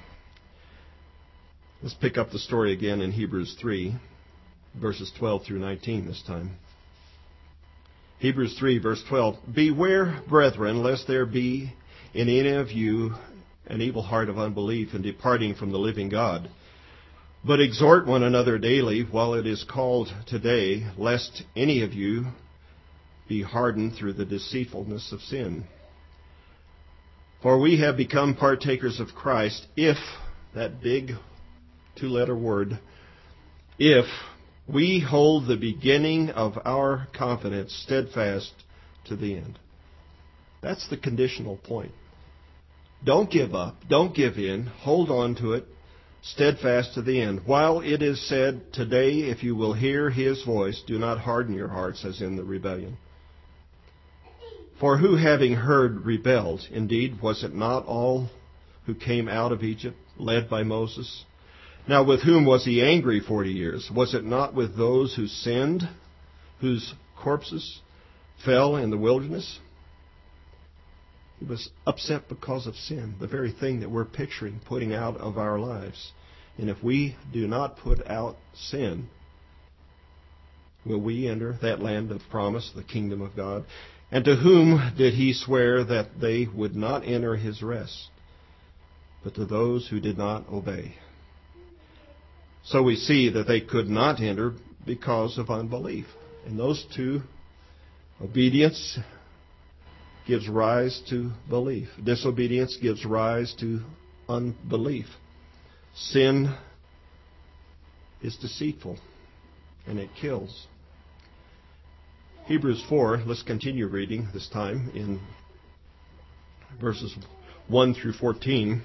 Let's pick up the story again in Hebrews three, verses twelve through nineteen this time. Hebrews three, verse twelve. Beware, brethren, lest there be in any of you an evil heart of unbelief and departing from the living God. But exhort one another daily while it is called today, lest any of you be hardened through the deceitfulness of sin. For we have become partakers of Christ if, that big two-letter word, if we hold the beginning of our confidence steadfast to the end. That's the conditional point. Don't give up. Don't give in. Hold on to it steadfast to the end. While it is said, today, if you will hear His voice, do not harden your hearts as in the rebellion. For who, having heard, rebelled? Indeed, was it not all who came out of Egypt, led by Moses? Now with whom was He angry forty years? Was it not with those who sinned, whose corpses fell in the wilderness? He was upset because of sin, the very thing that we're picturing putting out of our lives. And if we do not put out sin, will we enter that land of promise, the kingdom of God? And to whom did He swear that they would not enter His rest, but to those who did not obey? So we see that they could not enter because of unbelief. And those two, obedience gives rise to belief. Disobedience gives rise to unbelief. Sin is deceitful, and it kills. Hebrews four, let's continue reading this time in verses one through fourteen.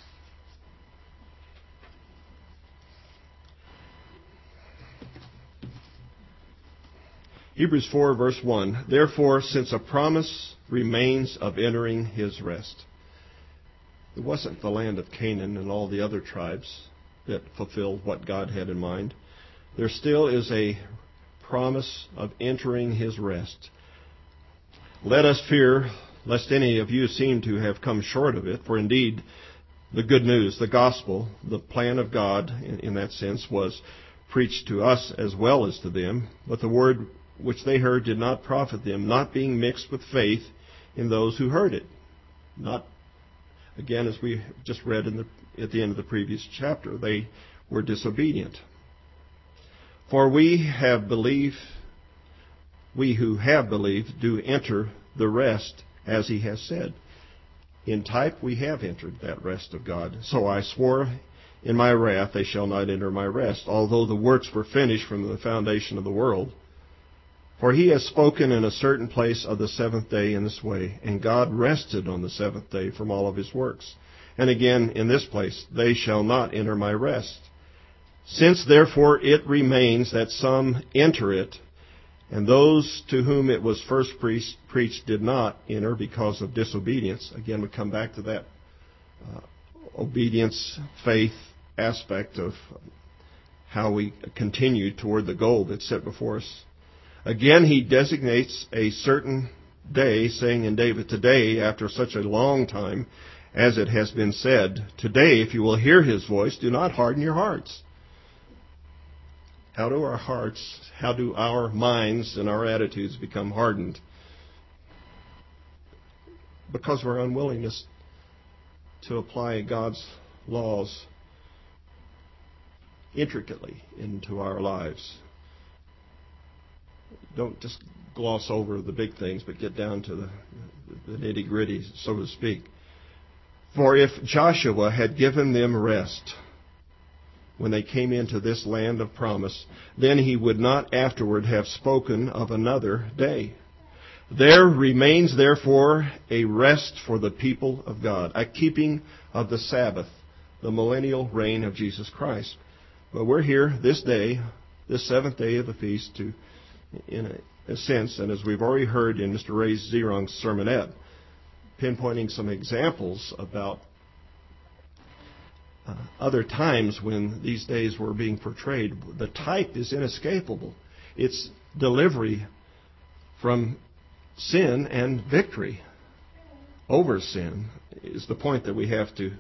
Hebrews four, verse one. Therefore, since a promise remains of entering His rest. It wasn't the land of Canaan and all the other tribes that fulfilled what God had in mind. There still is a promise of entering His rest. Let us fear lest any of you seem to have come short of it, for indeed the good news, the gospel, the plan of God in, in that sense was preached to us as well as to them, but the word which they heard did not profit them, not being mixed with faith in those who heard it. Not, again, as we just read in the, at the end of the previous chapter, they were disobedient. For we have believed, we who have believed do enter the rest, as He has said. In type we have entered that rest of God. So I swore in my wrath, they shall not enter my rest, although the works were finished from the foundation of the world. For He has spoken in a certain place of the seventh day in this way, and God rested on the seventh day from all of His works. And again, in this place, they shall not enter my rest. Since therefore it remains that some enter it, and those to whom it was first pre- preached did not enter because of disobedience. Again, we come back to that uh, obedience, faith aspect of how we continue toward the goal that's set before us. Again, He designates a certain day, saying in David, today, after such a long time, as it has been said, today, if you will hear His voice, do not harden your hearts. How do our hearts, how do our minds and our attitudes become hardened? Because of our unwillingness to apply God's laws intricately into our lives. Don't just gloss over the big things, but get down to the, the nitty-gritty, so to speak. For if Joshua had given them rest when they came into this land of promise, then he would not afterward have spoken of another day. There remains, therefore, a rest for the people of God, a keeping of the Sabbath, the millennial reign of Jesus Christ. But we're here this day, this seventh day of the feast, to, in a, a sense, and as we've already heard in Mister Ray Zerong's sermonette, pinpointing some examples about uh, other times when these days were being portrayed. The type is inescapable. It's delivery from sin and victory over sin is the point that we have to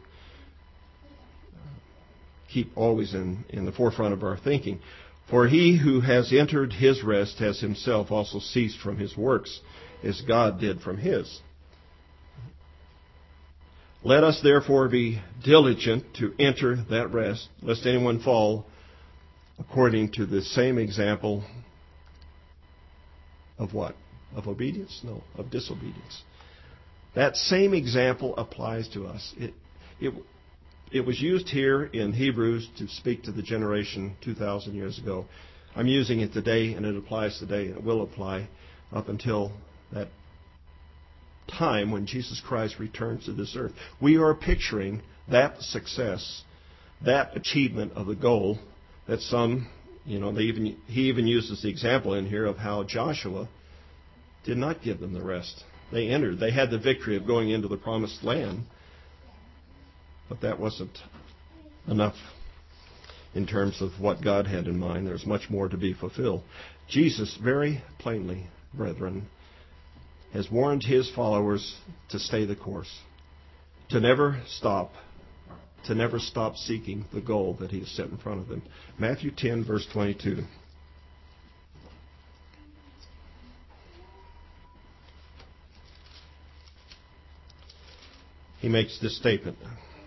keep always in, in the forefront of our thinking. For he who has entered his rest has himself also ceased from his works, as God did from his. Let us therefore be diligent to enter that rest, lest anyone fall according to the same example of what? Of obedience? No, of disobedience. That same example applies to us. It, it, it was used here in Hebrews to speak to the generation two thousand years ago. I'm using it today, and it applies today, and it will apply up until that time when Jesus Christ returns to this earth. We are picturing that success, that achievement of the goal that some, you know, they even he even uses the example in here of how Joshua did not give them the rest. They entered. They had the victory of going into the promised land, but that wasn't enough in terms of what God had in mind. There's much more to be fulfilled. Jesus, very plainly, brethren, has warned his followers to stay the course, to never stop, to never stop seeking the goal that he has set in front of them. Matthew ten, verse twenty-two. He makes this statement.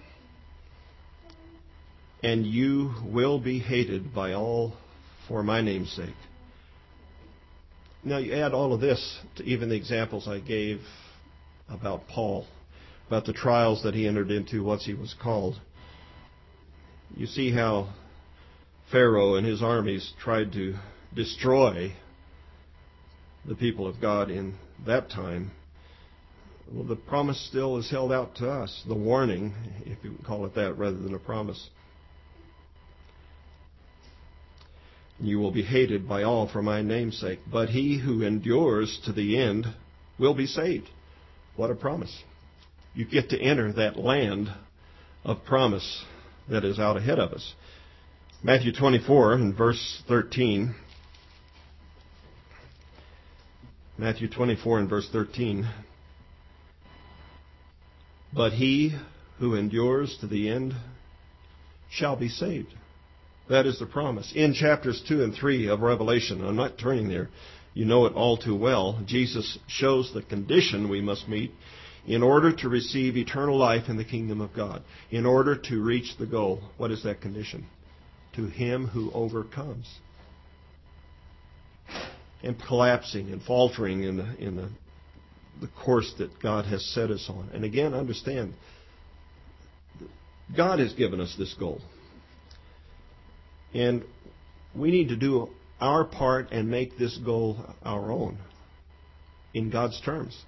And you will be hated by all for my name's sake. Now you add all of this to even the examples I gave about Paul, about the trials that he entered into once he was called. You see how Pharaoh and his armies tried to destroy the people of God in that time. Well, the promise still is held out to us, the warning, if you can call it that, rather than a promise. You will be hated by all for my name's sake, but he who endures to the end will be saved. What a promise. You get to enter that land of promise that is out ahead of us. Matthew twenty-four and verse thirteen. Matthew twenty-four and verse thirteen. But he who endures to the end shall be saved. That is the promise. In chapters two and three of Revelation, I'm not turning there, you know it all too well, Jesus shows the condition we must meet in order to receive eternal life in the kingdom of God, in order to reach the goal. What is that condition? To him who overcomes. And collapsing and faltering in the, in the, the course that God has set us on. And again, understand, God has given us this goal. And we need to do our part and make this goal our own in God's terms.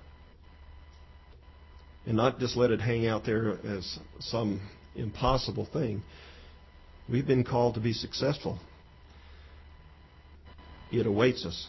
And not just let it hang out there as some impossible thing. We've been called to be successful. It awaits us.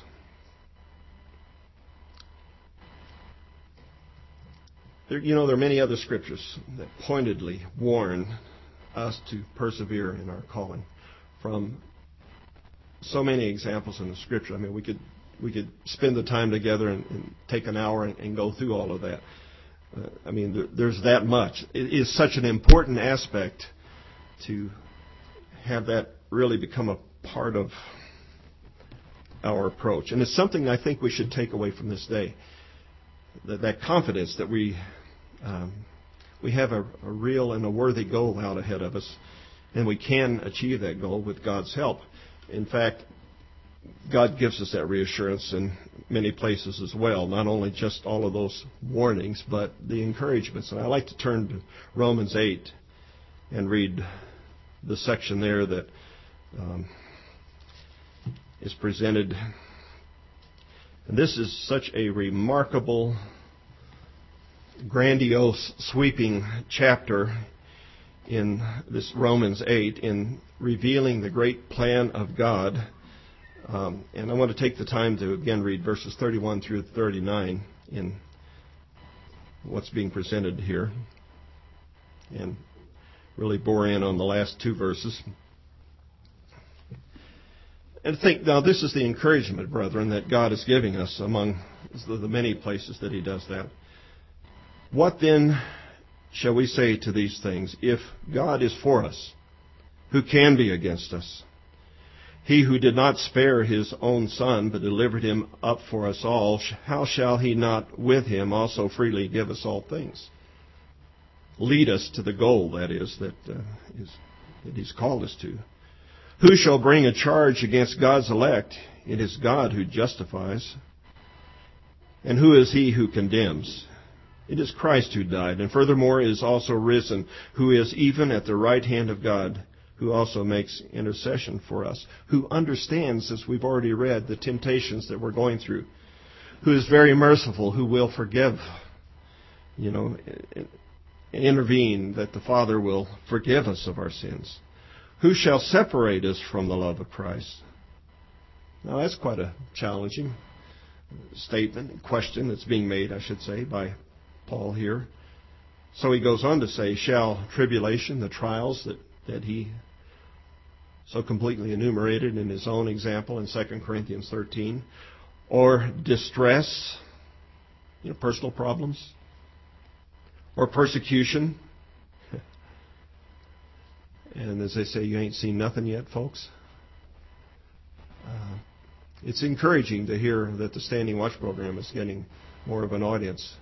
There, you know, there are many other scriptures that pointedly warn us to persevere in our calling. From so many examples in the Scripture. I mean, we could we could spend the time together and, and take an hour and, and go through all of that. Uh, I mean, there, there's that much. It is such an important aspect to have that really become a part of our approach. And it's something I think we should take away from this day. That, that confidence that we um, we have a, a real and a worthy goal out ahead of us. And we can achieve that goal with God's help. In fact, God gives us that reassurance in many places as well. Not only just all of those warnings, but the encouragements. And I like to turn to Romans eight and read the section there that um, is presented. And this is such a remarkable, grandiose, sweeping chapter in this Romans eight, in revealing the great plan of God. Um, and I want to take the time to again read verses thirty-one through thirty-nine in what's being presented here. And really bore in on the last two verses. And think, now this is the encouragement, brethren, that God is giving us among the many places that he does that. What then shall we say to these things? If God is for us, who can be against us? He who did not spare his own Son, but delivered him up for us all, how shall he not with him also freely give us all things? lead us to the goal, that is, that, uh, is, that He's called us to. Who shall bring a charge against God's elect? It is God who justifies. And who is He who condemns? It is Christ who died, and furthermore is also risen, who is even at the right hand of God, who also makes intercession for us, who understands, as we've already read, the temptations that we're going through, who is very merciful, who will forgive, you know, intervene, that the Father will forgive us of our sins. Who shall separate us from the love of Christ? Now, that's quite a challenging statement, question that's being made, I should say, by Paul here. So he goes on to say, shall tribulation, the trials that, that he so completely enumerated in his own example in Second Corinthians thirteen, or distress, you know, personal problems, or persecution. And as they say, you ain't seen nothing yet, folks. Uh, it's encouraging to hear that the Standing Watch program is getting more of an audience.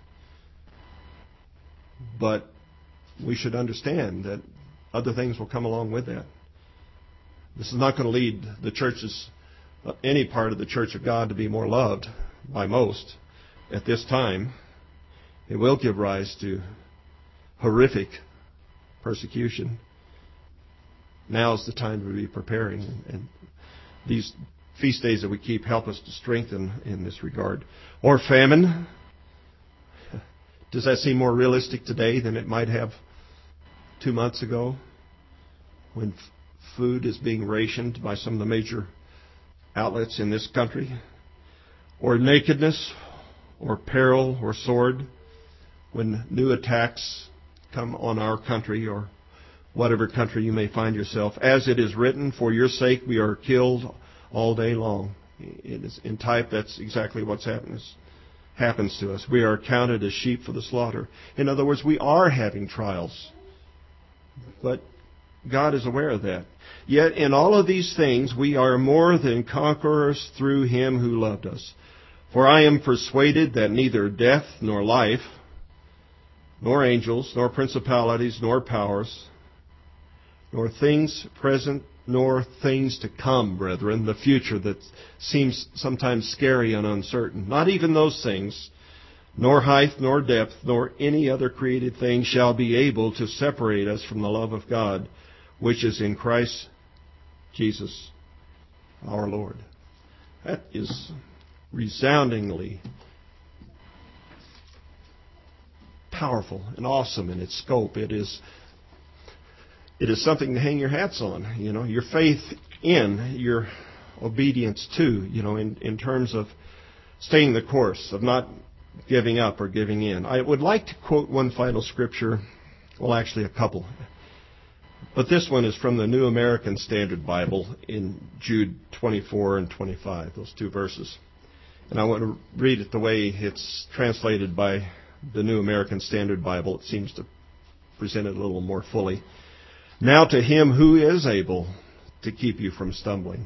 But we should understand that other things will come along with that. This is not going to lead the churches, any part of the Church of God, to be more loved by most at this time. It will give rise to horrific persecution. Now is the time to be preparing, and these feast days that we keep help us to strengthen in this regard. Or famine. Does that seem more realistic today than it might have two months ago, when f- food is being rationed by some of the major outlets in this country? Or nakedness, or peril, or sword, when new attacks come on our country, or whatever country you may find yourself. As it is written, for your sake we are killed all day long. It is in type, that's exactly what's happening, happens to us. We are counted as sheep for the slaughter. In other words, we are having trials. But God is aware of that. Yet in all of these things we are more than conquerors through Him who loved us. For I am persuaded that neither death nor life, nor angels, nor principalities, nor powers, nor things present, nor things to come, brethren, the future that seems sometimes scary and uncertain. Not even those things, nor height, nor depth, nor any other created thing shall be able to separate us from the love of God, which is in Christ Jesus our Lord. That is resoundingly powerful and awesome in its scope. It is It is something to hang your hats on, you know, your faith in, your obedience to, you know, in, in terms of staying the course, of not giving up or giving in. I would like to quote one final scripture, well, actually a couple. But this one is from the New American Standard Bible in Jude twenty-four and twenty-five, those two verses. And I want to read it the way it's translated by the New American Standard Bible. It seems to present it a little more fully. Now to Him who is able to keep you from stumbling.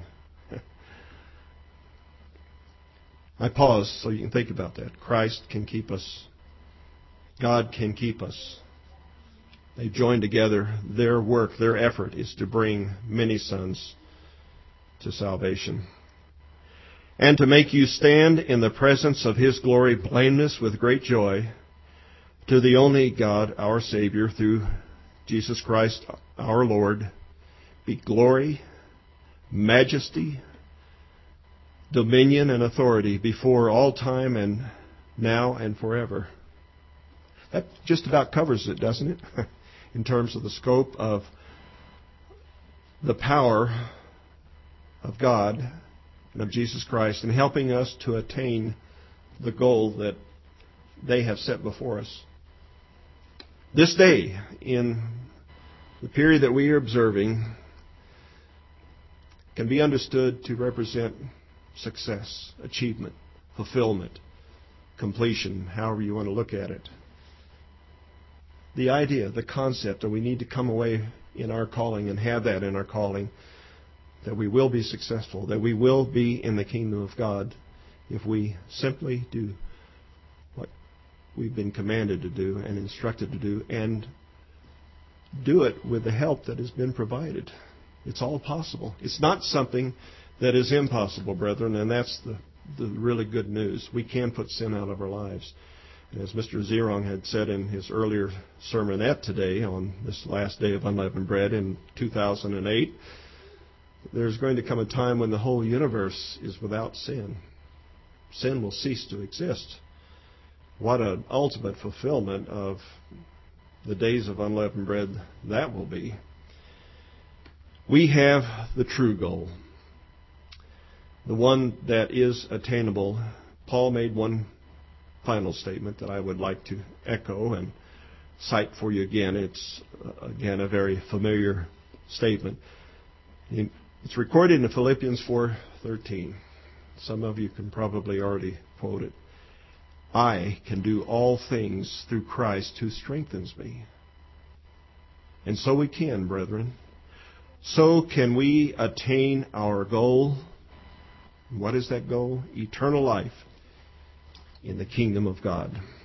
I pause so you can think about that. Christ can keep us. God can keep us. They've joined together. Their work, their effort is to bring many sons to salvation. And to make you stand in the presence of His glory blameless with great joy, to the only God, our Savior, through Jesus Christ our Lord, be glory, majesty, dominion, and authority before all time and now and forever. That just about covers it, doesn't it? In terms of the scope of the power of God and of Jesus Christ in helping us to attain the goal that they have set before us. This day, in the period that we are observing, can be understood to represent success, achievement, fulfillment, completion, however you want to look at it. The idea, the concept that we need to come away in our calling and have that in our calling, that we will be successful, that we will be in the kingdom of God if we simply do what we've been commanded to do and instructed to do, and do it with the help that has been provided. It's all possible. It's not something that is impossible, brethren, and that's the, the really good news. We can put sin out of our lives. And as Mister Zerong had said in his earlier sermonette today on this last day of unleavened bread in two thousand eight, there's going to come a time when the whole universe is without sin. Sin will cease to exist. What an ultimate fulfillment of the days of unleavened bread that will be. We have the true goal, the one that is attainable. Paul made one final statement that I would like to echo and cite for you again. It's, uh, again, a very familiar statement. It's recorded in Philippians four thirteen. Some of you can probably already quote it. I can do all things through Christ who strengthens me. And so we can, brethren. So can we attain our goal. What is that goal? Eternal life in the kingdom of God.